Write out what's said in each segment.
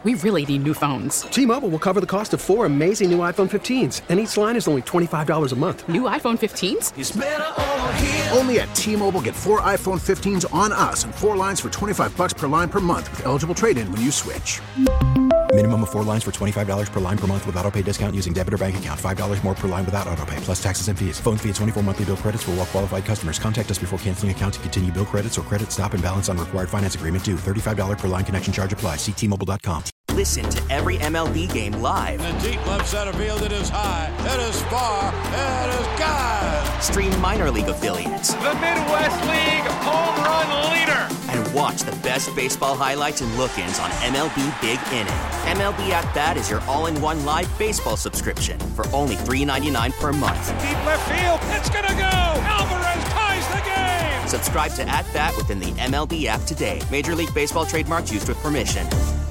We really need new phones. T-Mobile will cover the cost of 4 amazing new iPhone 15s, and each line is only $25 a month. New iPhone 15s? It's better over here. Only at T-Mobile, get 4 iPhone 15s on us and 4 lines for $25 per line per month with eligible trade-in when you switch. Minimum of 4 lines for $25 per line per month with autopay discount using debit or bank account. $5 more per line without autopay, plus taxes and fees. Phone fee at 24 monthly bill credits for well-qualified customers. Contact us before canceling account to continue bill credits or credit stop and balance on required finance agreement due. $35 per line connection charge applies. See T-Mobile.com. Listen to every MLB game live. In the deep left center field, it is high, it is far, it is gone. Stream minor league affiliates. The Midwest League home run leader. And watch the best baseball highlights and look-ins on MLB Big Inning. MLB At Bat is your all-in-one live baseball subscription for only $3.99 per month. Deep left field, it's gonna go. Alvarez ties the game. Subscribe to At Bat within the MLB app today. Major League Baseball trademarks used with permission.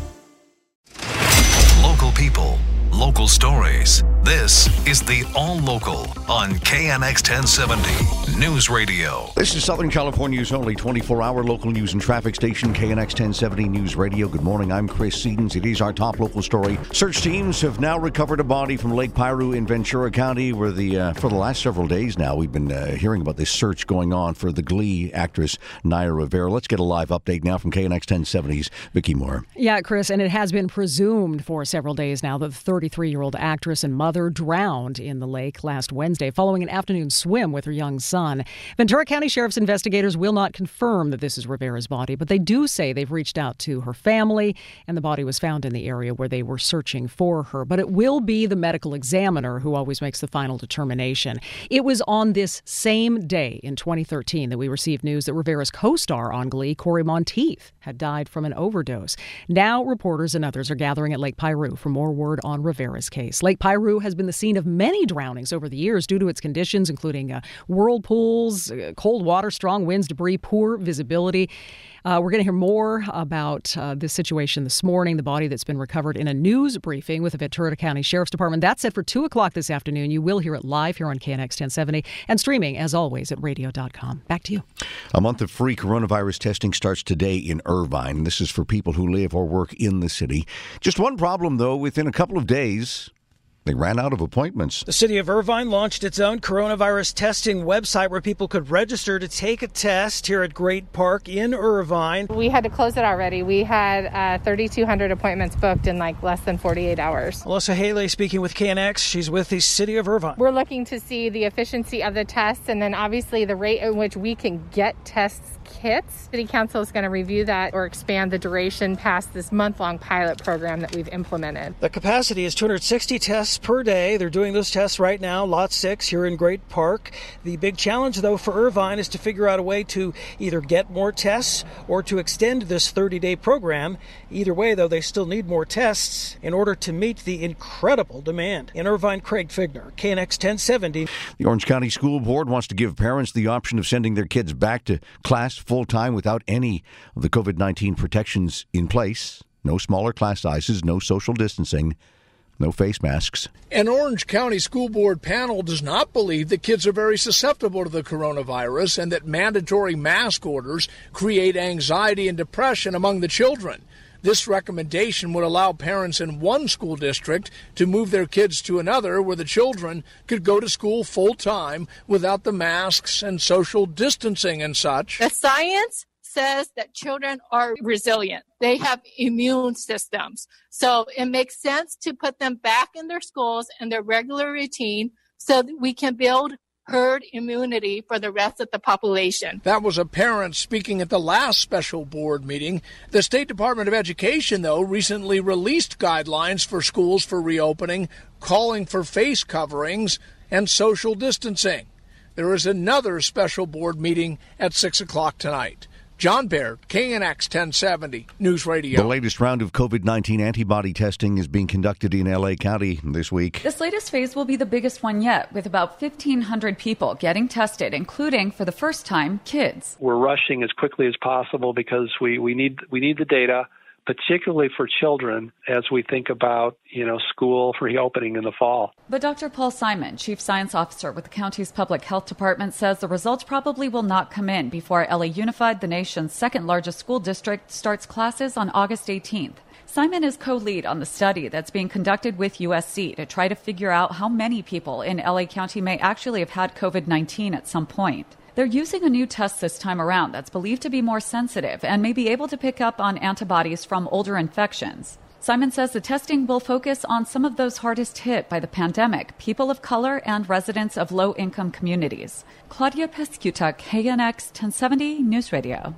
Local people, local stories. This is the All Local on KNX 1070 News Radio. This is Southern California's only 24-hour local news and traffic station, KNX 1070 News Radio. Good morning, I'm Chris Sedens. It is our top local story. Search teams have now recovered a body from Lake Piru in Ventura County, where for the last several days now, we've been hearing about this search going on for the Glee actress Naya Rivera. Let's get a live update now from KNX 1070's Vicki Moore. Yeah, Chris, and it has been presumed for several days now that the 33-year-old actress and mother drowned in the lake last Wednesday following an afternoon swim with her young son. Ventura County Sheriff's investigators will not confirm that this is Rivera's body, but they do say they've reached out to her family, and the body was found in the area where they were searching for her. But it will be the medical examiner who always makes the final determination. It was on this same day in 2013 that we received news that Rivera's co-star on Glee, Corey Monteith, had died from an overdose. Now reporters and others are gathering at Lake Piru for more word on Rivera's case. Lake Piru has been the scene of many drownings over the years due to its conditions, including whirlpools, cold water, strong winds, debris, poor visibility. We're going to hear more about this situation this morning, the body that's been recovered in a news briefing with the Ventura County Sheriff's Department. That's set for 2 o'clock this afternoon. You will hear it live here on KNX 1070 and streaming, as always, at radio.com. Back to you. A month of free coronavirus testing starts today in Irvine. This is for people who live or work in the city. Just one problem, though. Within a couple of days, they ran out of appointments. The city of Irvine launched its own coronavirus testing website where people could register to take a test here at Great Park in Irvine. We had to close it already. We had 3,200 appointments booked in less than 48 hours. Alyssa Haley speaking with KNX. She's with the city of Irvine. We're looking to see the efficiency of the tests and then obviously the rate at which we can get tests kits. City Council is going to review that or expand the duration past this month-long pilot program that we've implemented. The capacity is 260 tests per day. They're doing those tests right now, Lot 6 here in Great Park. The big challenge, though, for Irvine is to figure out a way to either get more tests or to extend this 30-day program. Either way, though, they still need more tests in order to meet the incredible demand. In Irvine, Craig Figner, KNX 1070. The Orange County School Board wants to give parents the option of sending their kids back to class full-time without any of the COVID-19 protections in place. No smaller class sizes, no social distancing, no face masks. An Orange County School Board panel does not believe that kids are very susceptible to the coronavirus and that mandatory mask orders create anxiety and depression among the children. This recommendation would allow parents in one school district to move their kids to another where the children could go to school full-time without the masks and social distancing and such. The science says that children are resilient. They have immune systems. So it makes sense to put them back in their schools and their regular routine so that we can build herd immunity for the rest of the population. That was a parent speaking at the last special board meeting. The State Department of Education, though, recently released guidelines for schools for reopening, calling for face coverings and social distancing. There is another special board meeting at 6 o'clock tonight. John Baird, KNX 1070 News Radio. The latest round of COVID-19 antibody testing is being conducted in L.A. County this week. This latest phase will be the biggest one yet, with about 1,500 people getting tested, including, for the first time, kids. We're rushing as quickly as possible because we need the data, particularly for children, as we think about, school reopening in the fall. But Dr. Paul Simon, Chief Science Officer with the county's Public Health Department, says the results probably will not come in before LA Unified, the nation's second largest school district, starts classes on August 18th. Simon is co-lead on the study that's being conducted with USC to try to figure out how many people in LA County may actually have had COVID-19 at some point. They're using a new test this time around that's believed to be more sensitive and may be able to pick up on antibodies from older infections. Simon says the testing will focus on some of those hardest hit by the pandemic, people of color and residents of low-income communities. Claudia Pescuta, KNX 1070 News Radio.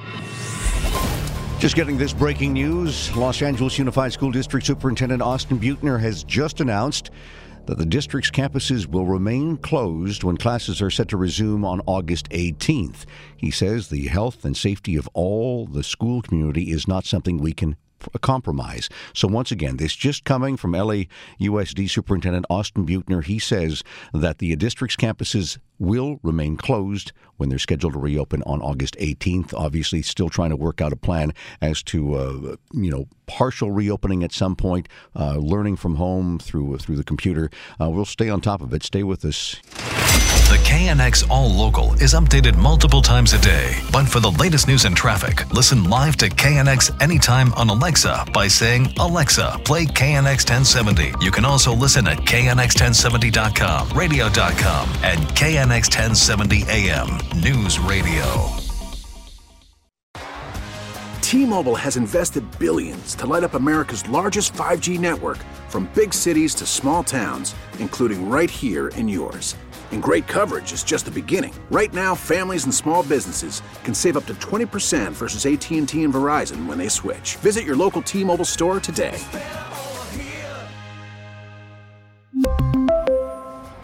Just getting this breaking news. Los Angeles Unified School District Superintendent Austin Buettner has just announced that the district's campuses will remain closed when classes are set to resume on August 18th. He says the health and safety of all the school community is not something we can compromise. So once again, this just coming from LAUSD Superintendent Austin Buettner. He says that the district's campuses will remain closed when they're scheduled to reopen on August 18th. Obviously, still trying to work out a plan as to, partial reopening at some point, learning from home through the computer. We'll stay on top of it. Stay with us. The KNX All Local is updated multiple times a day. But for the latest news and traffic, listen live to KNX anytime on Alexa by saying, "Alexa, play KNX 1070. You can also listen at KNX1070.com, radio.com, and KNX 1070 AM News Radio. T-Mobile has invested billions to light up America's largest 5G network, from big cities to small towns, including right here in yours. And great coverage is just the beginning. Right now, families and small businesses can save up to 20% versus AT&T and Verizon when they switch. Visit your local T-Mobile store today.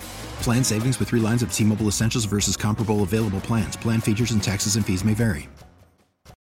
Plan savings with 3 lines of T-Mobile Essentials versus comparable available plans. Plan features and taxes and fees may vary.